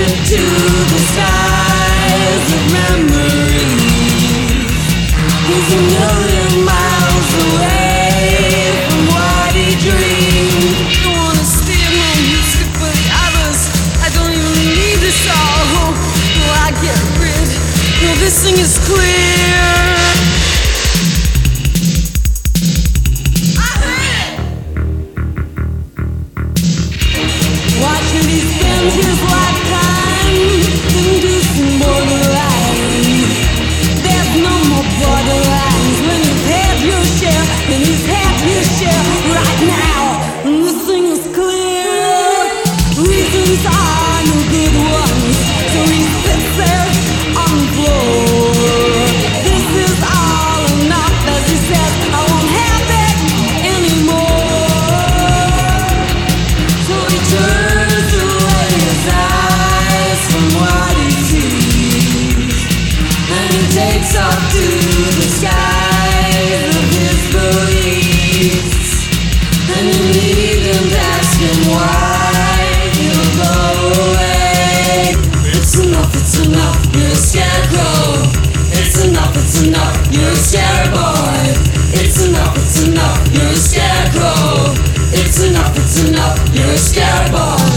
to the skies of memories. He's a million miles away from what he dreamed. I wanna steal my music for the others. I don't even need this all. No, I get rid. No, this thing is clear. Watching he spends his lifetime inducing borderline. There's no more borderlines when you've had your share, then he's had his share right now. And this thing is clear. Reasons are no good ones, so he sits there on the floor. This is all enough, as he says. I won't have that anymore. So he turns away his eyes from what he sees, and he takes off to the skies of his beliefs. And you needn't ask him why he'll go away. It's enough, you're a scarecrow. It's enough, you're a scare boy. It's enough, you're a scarecrow. It's enough, you're a scare boy.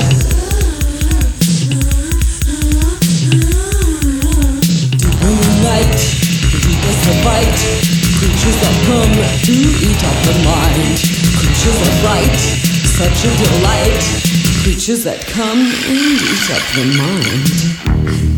Night, he does the fight. Creatures that come to eat up the mind. Creatures that fright, such a delight. Creatures that come and eat up the mind.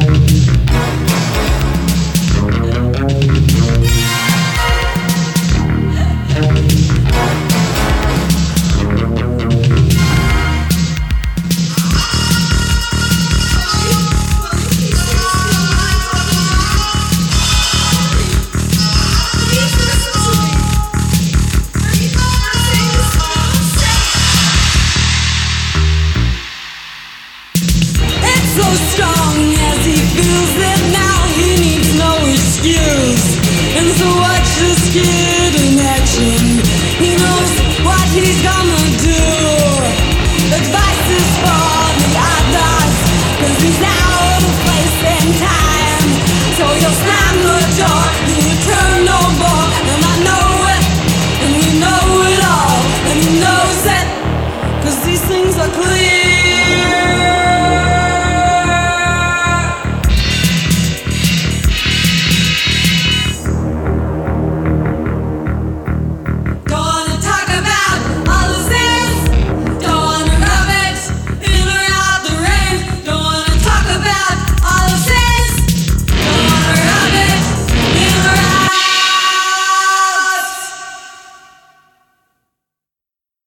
So strong as he feels it now, he needs no excuse. And so watch this kid.